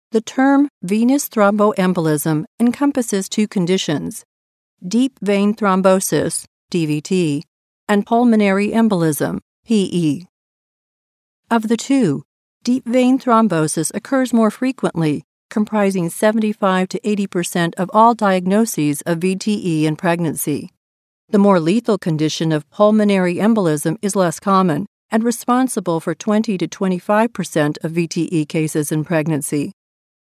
The term venous thromboembolism encompasses two conditions: deep vein thrombosis, DVT, and pulmonary embolism, PE. Of the two, deep vein thrombosis occurs more frequently, comprising 75 to 80% of all diagnoses of VTE in pregnancy. The more lethal condition of pulmonary embolism is less common and responsible for 20 to 25% of VTE cases in pregnancy.